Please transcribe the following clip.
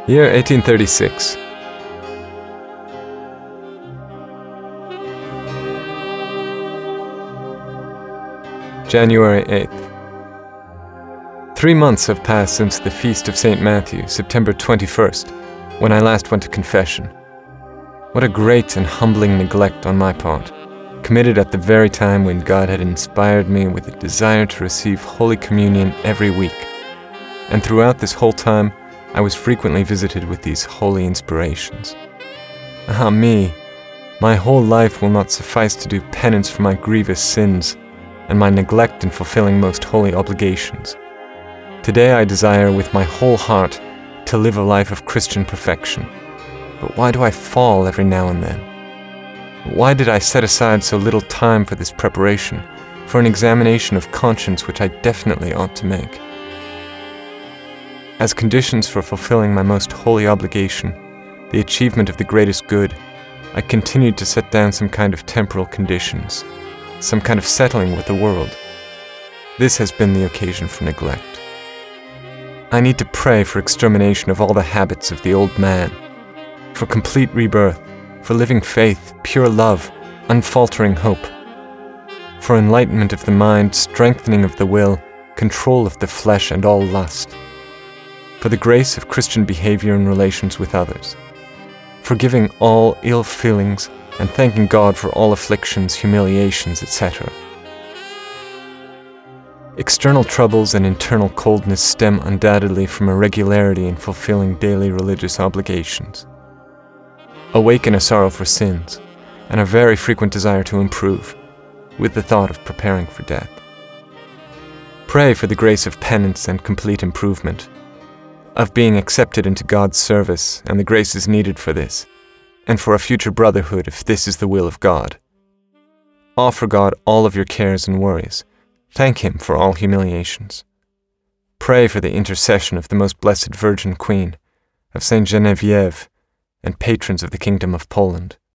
Year 1836. January 8th. 3 months have passed since the feast of St. Matthew, September 21st, when I last went to confession. What a great and humbling neglect on my part, committed at the very time when God had inspired me with a desire to receive Holy Communion every week. And throughout this whole time, I was frequently visited with these holy inspirations. Ah me! My whole life will not suffice to do penance for my grievous sins and my neglect in fulfilling most holy obligations. Today I desire with my whole heart to live a life of Christian perfection. But why do I fall every now and then? Why did I set aside so little time for this preparation, for an examination of conscience which I definitely ought to make? As conditions for fulfilling my most holy obligation, the achievement of the greatest good, I continued to set down some kind of temporal conditions, some kind of settling with the world. This has been the occasion for neglect. I need to pray for extermination of all the habits of the old man, for complete rebirth, for living faith, pure love, unfaltering hope, for enlightenment of the mind, strengthening of the will, control of the flesh and all lust, for the grace of Christian behavior in relations with others, forgiving all ill feelings and thanking God for all afflictions, humiliations, etc. External troubles and internal coldness stem undoubtedly from irregularity in fulfilling daily religious obligations. Awaken a sorrow for sins, and a very frequent desire to improve, with the thought of preparing for death. Pray for the grace of penance and complete improvement, of being accepted into God's service and the graces needed for this, and for a future brotherhood if this is the will of God. Offer God all of your cares and worries. Thank Him for all humiliations. Pray for the intercession of the Most Blessed Virgin Queen, of Saint Geneviève, and patrons of the Kingdom of Poland.